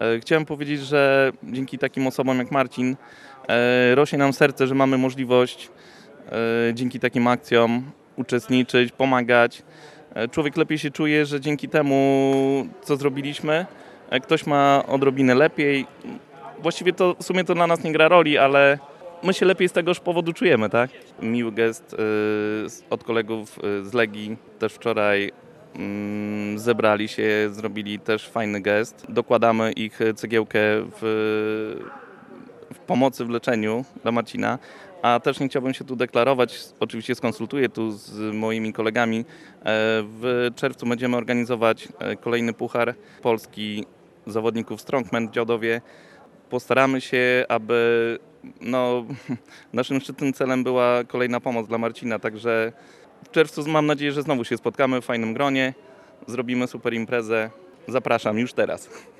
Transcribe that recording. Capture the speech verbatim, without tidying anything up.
E, Chciałem powiedzieć, że dzięki takim osobom jak Marcin e, rośnie nam serce, że mamy możliwość e, dzięki takim akcjom uczestniczyć, pomagać. E, Człowiek lepiej się czuje, że dzięki temu, co zrobiliśmy, e, ktoś ma odrobinę lepiej. Właściwie to w sumie to dla nas nie gra roli, ale my się lepiej z tegoż powodu czujemy, tak? Miły gest y, z- od kolegów y, z Legii też wczoraj mm, zebrali się, zrobili też fajny gest. Dokładamy ich cegiełkę w, w pomocy w leczeniu dla Marcina, a też nie chciałbym się tu deklarować, oczywiście skonsultuję tu z moimi kolegami. E, W czerwcu będziemy organizować e, kolejny Puchar Polski zawodników Strongman w Działdowie. Postaramy się, aby no, naszym szczytnym celem była kolejna pomoc dla Marcina, także w czerwcu mam nadzieję, że znowu się spotkamy w fajnym gronie, zrobimy super imprezę. Zapraszam już teraz.